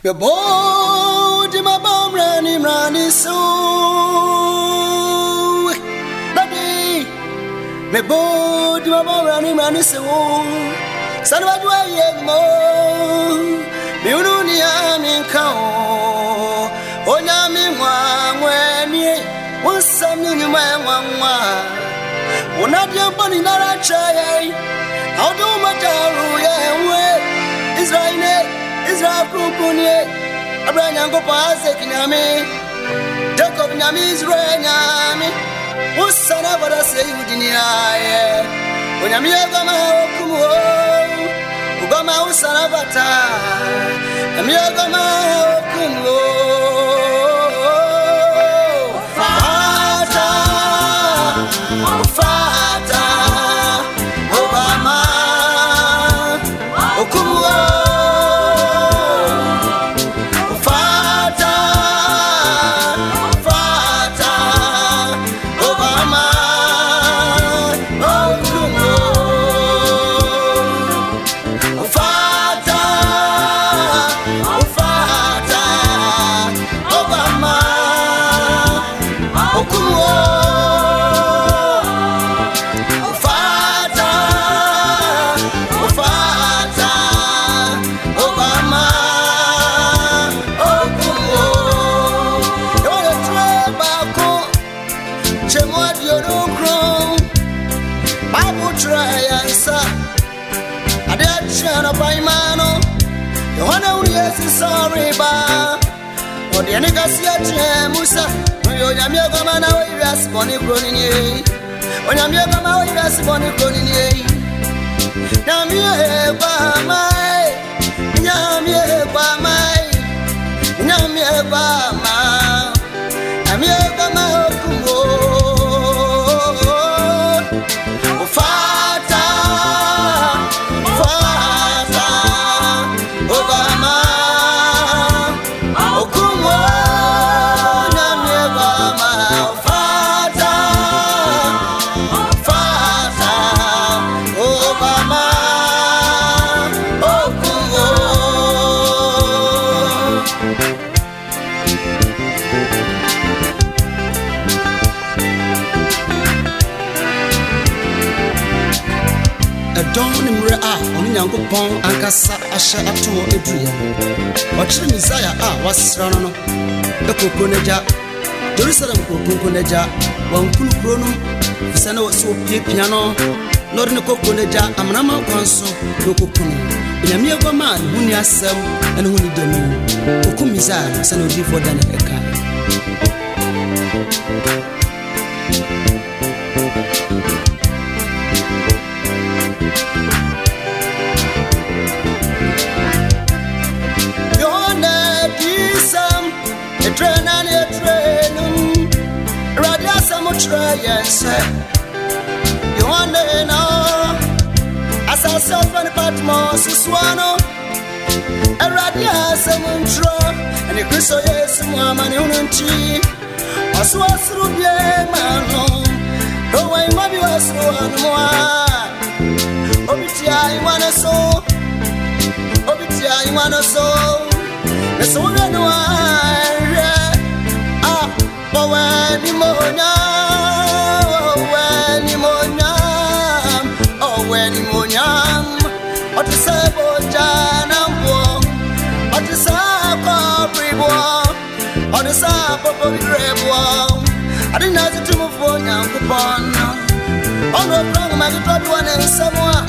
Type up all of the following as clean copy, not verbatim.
Me body my bomb running so. Daddy, me body my bomb running so. Son of a way mo. Me ununia min kao. Onya mi mweni. What's something you might want? When I do bunny not a try. How do my Israel Kukunye, Abraham go pass it in Yami, Jacob Yami Israel Yami, who's son of a say you deny. When Yami Gama Kumo, Obama was son of a time, Yami Gama Kumo. Sorry, ba. Oh, the Anigasia Musa, when you're Gamana, we are spawning crony. When I'm your Gamma, we are spawning crony. Namie Bama, Namie Bama, Namie Bama, Namie Bama, Fata, Fata, Obama. Yankopon ankasa ahye ato eduya ochire Messiah wasra no ekoko neja Jerusalem kokoko neja wankunu kro no fisa na wo pie pia no lord ne kokoko neja amnama kwanso kokoko no nyame agoma ne huni asem ne huni demu kokko Messiah se na odi for dan eka try and say you want to know as I suffer the Patmos Swano a radia some tro and the Christo yes woman unity as was through the man no way maybe was one more Obitia you wanna so Obitia you wanna so the so no but when you mourn what is a bojana wong? What is a copy wong? What is a poppy grave wong? I didn't have to move on young upon. On the wrong, my good one and someone.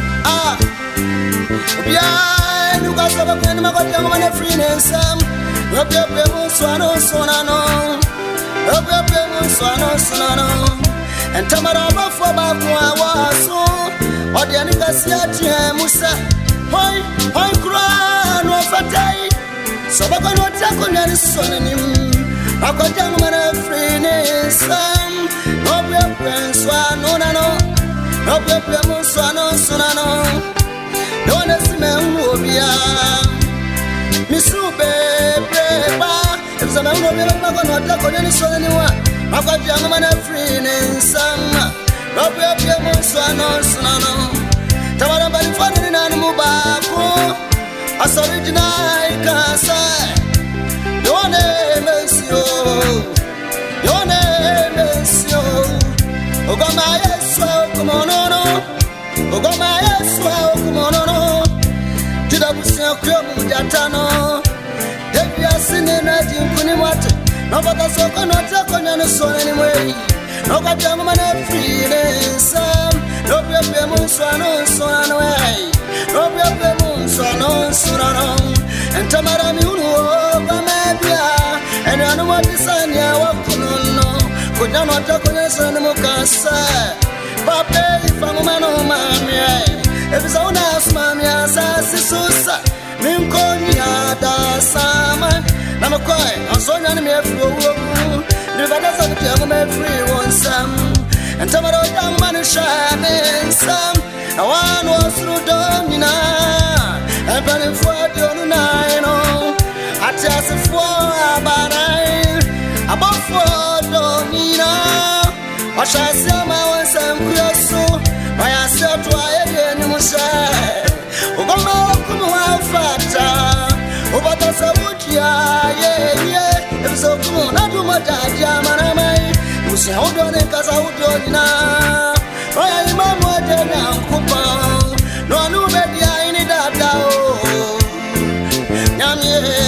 Yeah, you got some of them, I got young and free and some. Up your people, swano, sonano. Up your people, swano, sonano. And Tamaraba for Baku, so. O the Anigasia Musa, hoi, cry, no fatay. So I got no tackle and son in him. I got young man of freeness, no your friends, no, no your friends, no, no one has men will be a Miss Rube, if some of them are not going to tackle any son anyone. I got young man of freeness, Rob your Musano, Tawara by the Mubaco, as original can say. Your name is you. Your name is you. Ogama yes, come on, no. Ogama yes, come on, no. Tida busia kyomu jatano. Debi asine na jinkuni mwate. Nobata soko note konya no so anyway. No kabya mama na freelance. No bia no way. No bia no. And tamara mi unu ba mebia. And I know what is on ya wakuno. Konya no ta konya so ne mukasa. Papa if I'm no mami. If it's on us mami asasi susa. Minkonya da sama. Namakoi, I'm so young me free. Never does I'm free one some. And tomorrow young man is shining some. I want was through Domina. And burning for the nine. I just for about nine. Above for Domina. I shall see my one some close. I said to I again, you say. Obama, come on, factor. Over the Sabutia, yeah. If so, come on, I do my dad, Manamai. You say, hold on, because I would do now. I am a mother now, Coupon. No, no, baby, I need that. Yammy.